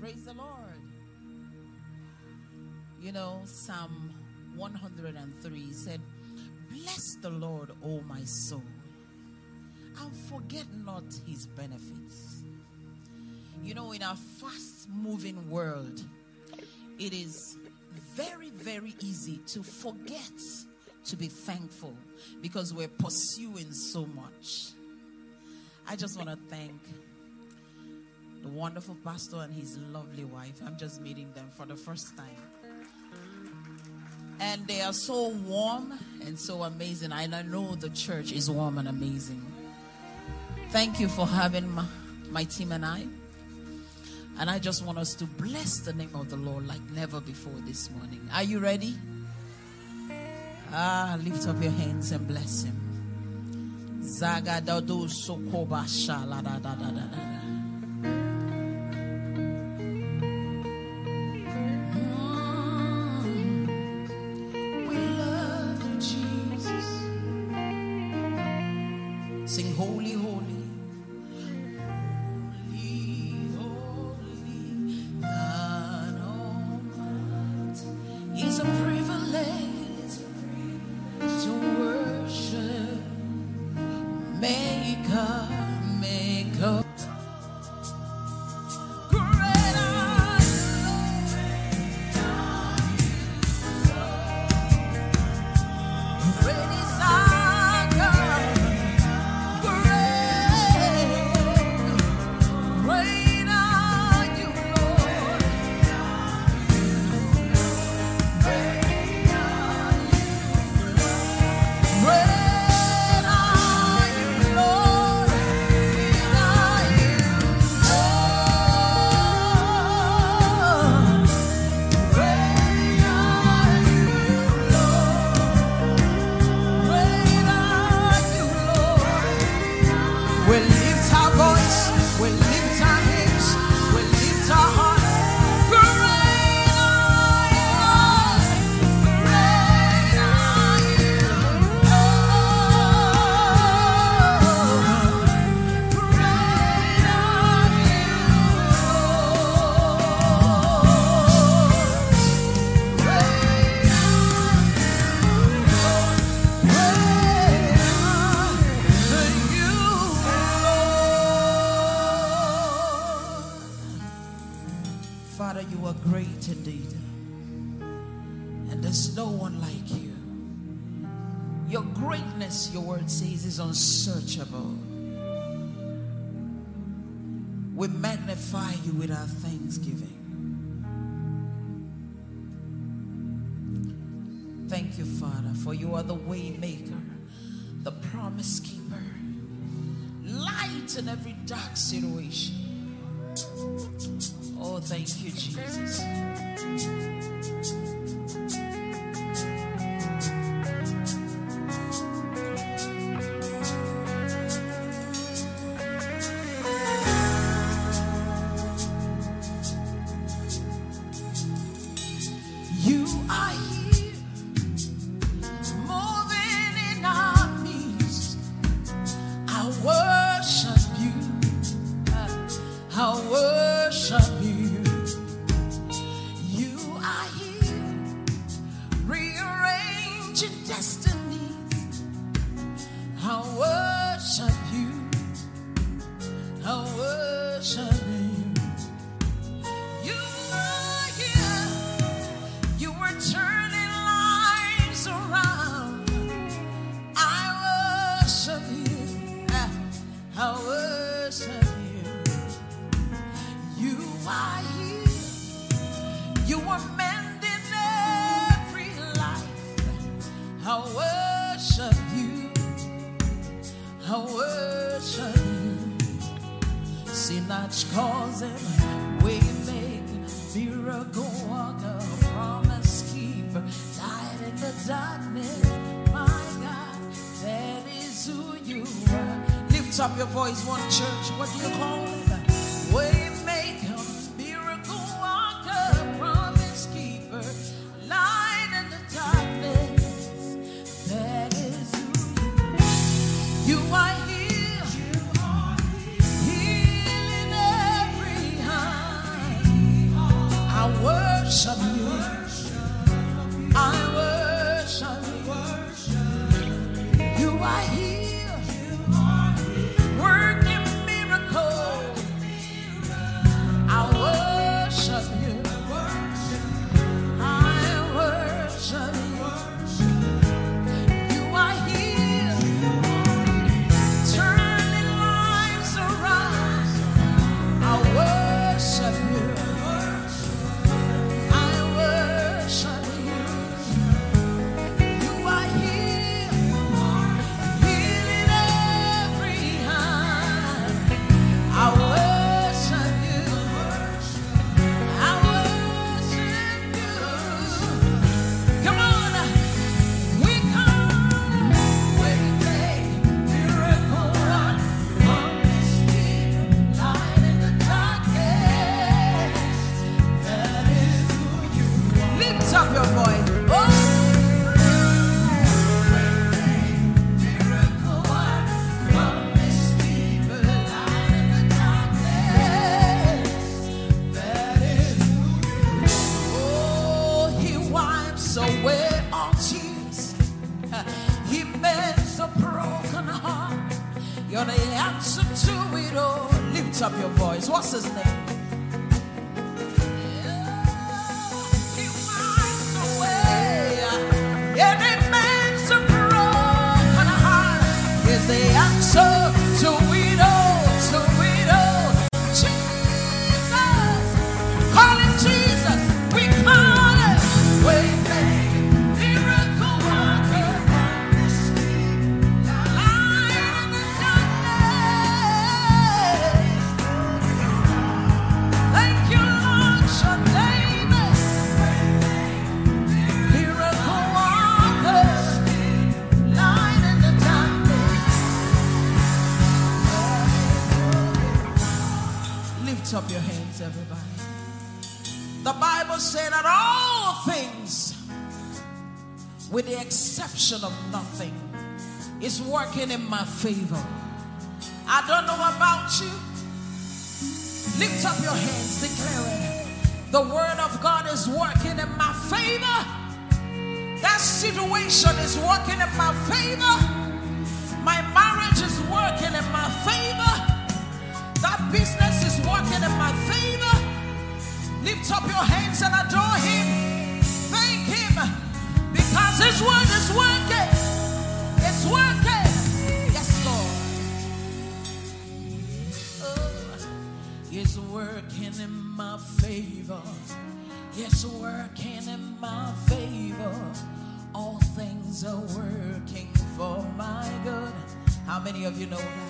Praise the Lord. You know, Psalm 103 said, "Bless the Lord, O my soul, and forget not his benefits." You know, in our fast-moving world, it is very, very easy to forget to be thankful because we're pursuing so much. I just want to thank the wonderful pastor and his lovely wife. I'm just meeting them for the first time. And they are so warm and so amazing. I know the church is warm and amazing. Thank you for having my team and I. And I just want us to bless the name of the Lord like never before this morning. Are you ready? Lift up your hands and bless him. Zagadado sokoba shala da da da da da. Sing holy, holy, holy, holy, God Almighty. It's a privilege to worship Maker, Maker. Father, you are great indeed, and there's no one like you. Your greatness, your word says, is unsearchable. We magnify you with our thanksgiving. Thank you, Father, for you are the way maker, the promise keeper, light in every dark situation. Oh, thank you, Jesus. You are here, moving in our midst. I worship you. I worship you. Destinies, I worship you, I worship you. You are here, you are turning lives around. I worship you, I worship you. You are here, you are mending every life. I worship you, I worship you. Sinach causing, way make, miracle worker, promise keeper, light in the darkness. My God, that is who you are. Lift up your voice, one church. What do you call it? Way maker, miracle worker, promise keeper, light in the darkness. You are here, healing every heart. answer to it all. Lift up your voice. What's his name? He wipes away any man's broken heart. Is the answer to it all, to it all. Jesus, call him Jesus. We call him Waymaker, miracle worker, light in the darkness. Thank you, Lord, your name is miracle worker, light in the darkness. Lift up your hands, everybody. The Bible said that all things, with the exception of nothing, is working in my favor. I don't know about you. Lift up your hands, declare it. The word of God is working in my favor. That situation is working in my favor. My marriage is working in my favor. That business is working in my favor. Lift up your hands and adore him. Thank him because his word is working. It's working. Yes, Lord. It's working in my favor. It's working in my favor. All things are working for my good. How many of you know that?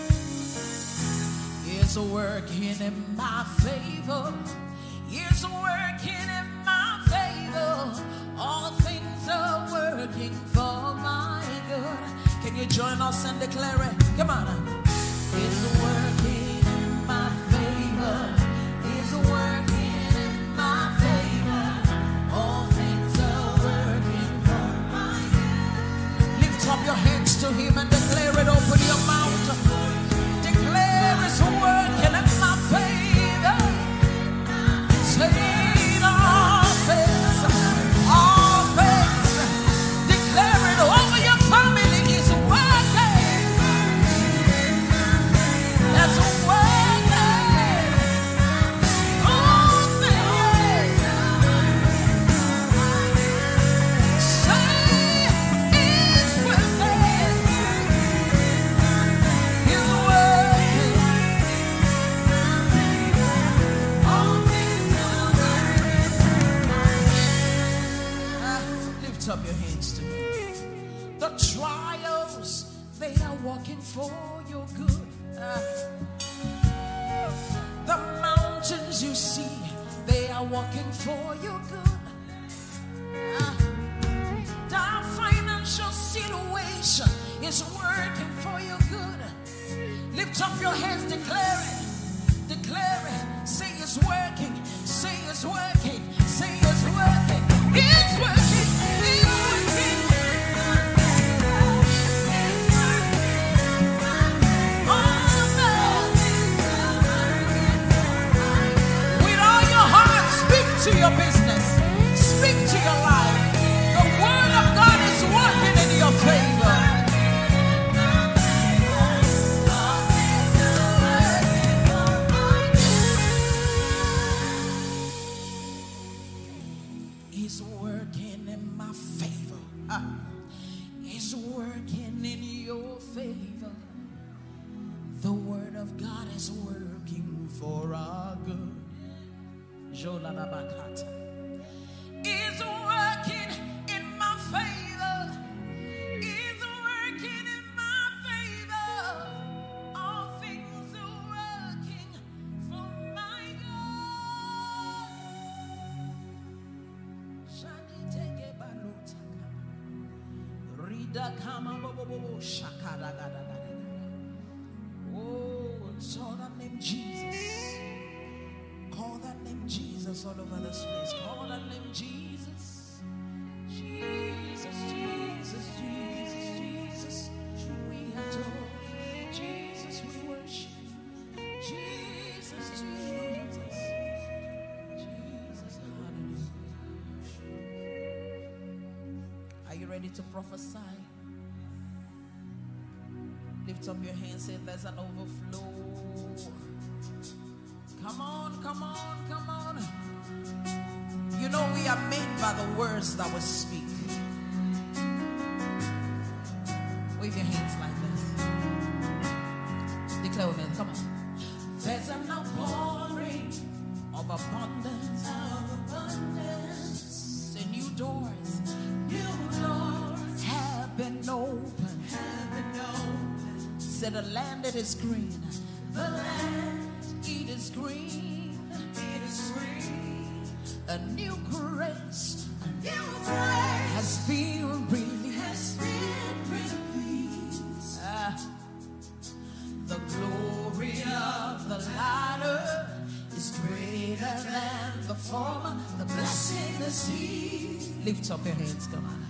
It's working in my favor. It's working in my favor. All things are working for my good. Can you join us and declare it? Come on. It's working in my favor. It's working in my favor. All things are working for my good. Lift up your hands to him and declare it. Open your mouth. Declare it's working in my favor. Say it, all things. Declare it over your family. It's working. That's working. All things. Say it's working. It's working. All things are working. Lift up your hands to me. The trials, they are working for your good. The mountains you see, they are working for your good. The financial situation is working for your good. Lift up your hands, declare it. Declare it. Say it's working. Say it's working. Say it's working. It's working. It's working. With all your heart, speak to your business. Speak to your life. The word of God is working in your favor. It's working in my favor. It's working in your favor. The word of God is working for our good. Jolalabakata. It's working in my favor. It's working in my favor. All things are working for my good. Shani teke balutaka. Rida kama bobo shakada gada gada. Oh, call that name Jesus. Call that name Jesus all over this place. Call that name Jesus. Jesus, Jesus, Jesus, Jesus. We adore. Jesus, we worship. Jesus, Jesus. Jesus, hallelujah. Are you ready to prophesy? Lift Lift up your hands, say there's an overflow. Come on, come on, come on. You know we are made by the words that we speak. Wave your hands like this. Declare with me, come on. There's an outpouring of abundance, Say new doors have been opened. Say the land that is green, the land it is green, A new grace, has been released. The glory of the latter is greater than the former. The blessing is here. Lift up your hands, come on.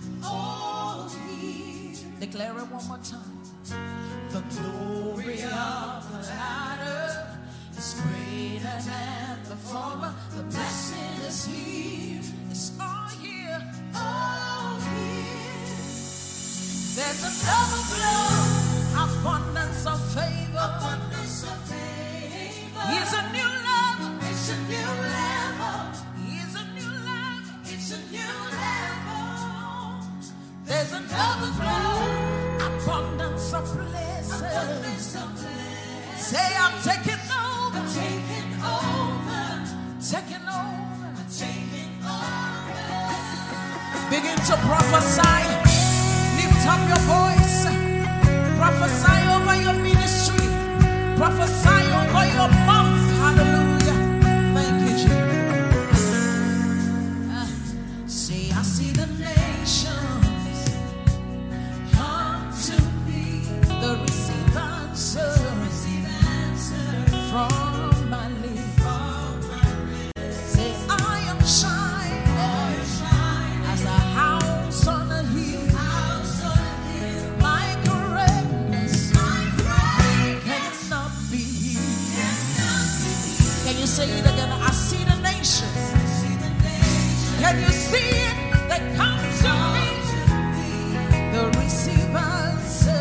Declare it one more time. The glory of the latter is greater than the former. The blessing is here. It's all here. All here. There's an overflow, abundance of favor. Abundance of favor. Here's a new level. It's a new level. Here's a new level. It's a new level. There's an overflow, abundance of blessings. Abundance of blessings. Say I'm taking over. Taking over. Taking over. Taking over. Begin to prophesy. Lift up your voice. Prophesy over your ministry. Prophesy over your mouth. Hallelujah. Thank you, Jesus. Say I see the nations come to me. The receive answer from my lips. Say I am shining as a house on a hill. My greatness cannot be hid. Can you say it again? I see the nations. Can you see it? They come to me. The receive answer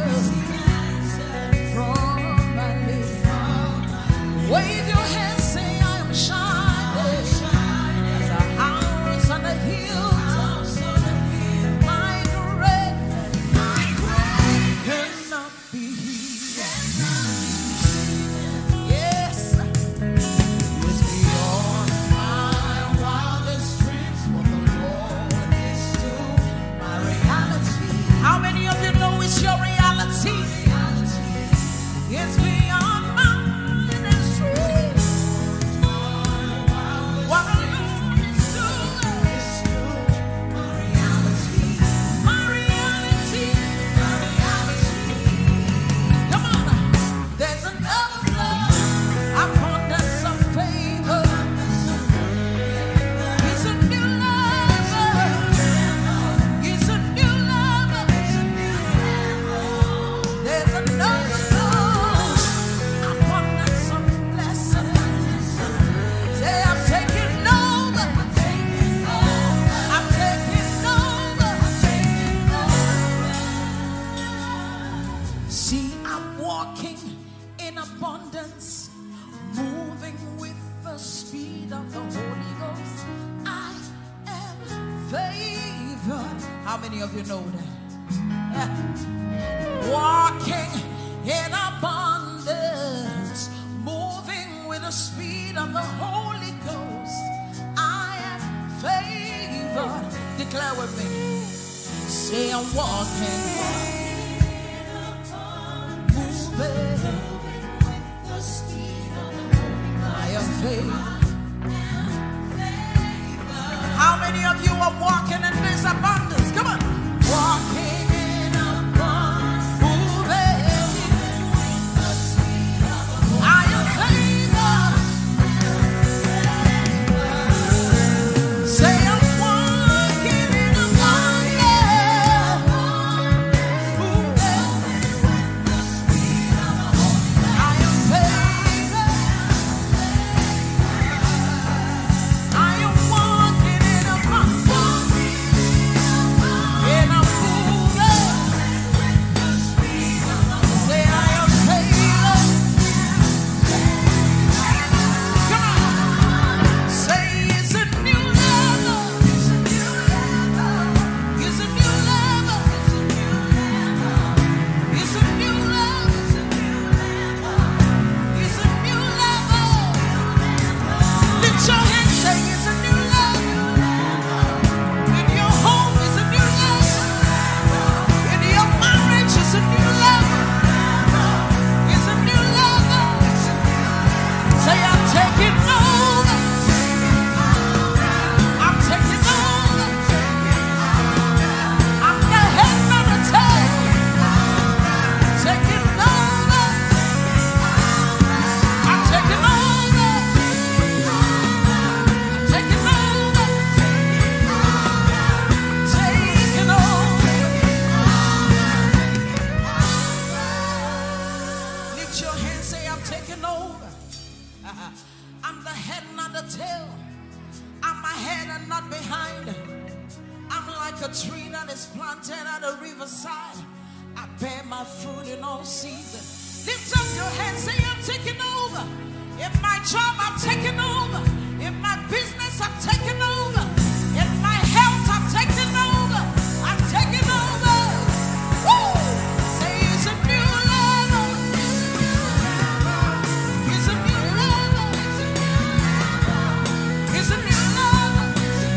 from my lips. Wave your hands, say I am shining as a house on a hill. My greatness cannot be hid. Yes, it's beyond my wildest dreams. What the Lord is doing, my reality. How many of you know it's your reality? It's beyond my wildest dreams. What the Lord is doing, my reality. My reality. My reality. Come on, there's an overflow, abundance of favor. It's a new level. It's a new level. There's an overflow, abundance of blessings. Say I'm taking over. I'm taking over. See, I'm walking in abundance, moving with the speed of the Holy Ghost. I am favored. How many of you know that? Walking in abundance, moving with the speed of the Holy Ghost. I am favored. Declare with me. Say I'm walking, moving. I am favored. How many of you are walking in this abundance? Come on. Walking in abundance, moving. I am favored. Say I'm walking in abundance, moving. I am favored. say, I'm taking over. I'm the head, not the tail. I'm ahead and not behind. I'm like a tree that is planted at the riverside. I bear my fruit in all seasons. Lift up your hands, say, I'm taking over. In my job, I'm taking over. In my business, I'm taking over. In my health, I'm taking over. I'm taking over. Woo! Say, it's a new level. It's a new level. It's a new level.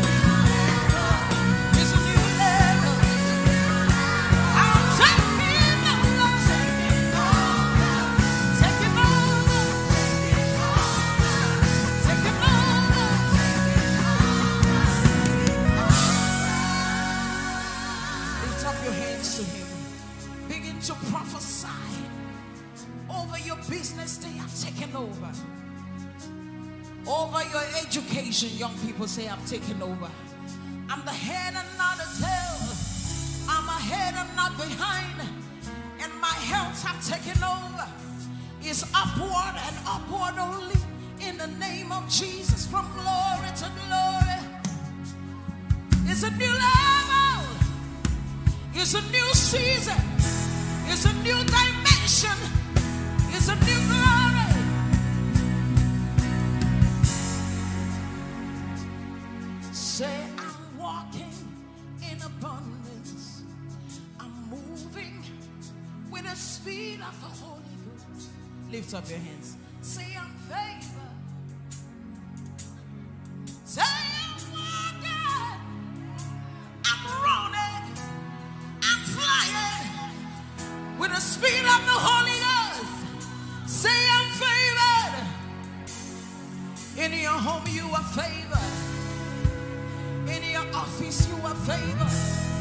It's a new level. I'm taking over. Taking over. Taking over. Lift up your hands to him. Begin to prophesy over your business. They are taking over. Over your education, young people, say, I'm taking over. I'm the head and not the tail. I'm ahead and not behind. And my health, I'm taking over. Is upward and upward only. In the name of Jesus, from glory to glory. It's a new level. It's a new season. It's a new dimension. It's a new glory. Say, I'm walking in abundance. I'm moving with the speed of the Holy Ghost. Lift up your hands. Say, I'm favored. Say, I'm walking. I'm running. I'm flying with the speed of the Holy Ghost. Say, I'm favored. In your home, you are favored. In your office, you are favored.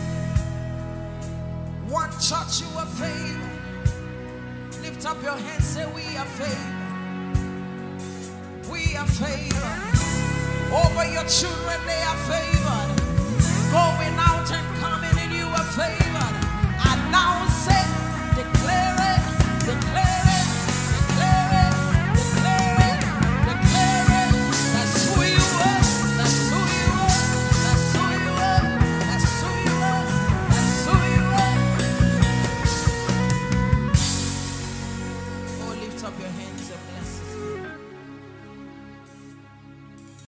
One church, you are favored. Lift up your hands, say, we are favored. We are favored. Over your children, they are favored. Going out and coming in, you are favored. Announce it, declare it, declare it, declare it, declare it, declare it. That's who you are. That's who you are. That's who you are. That's who you are. That's who you are. Oh, lift up your hands and bless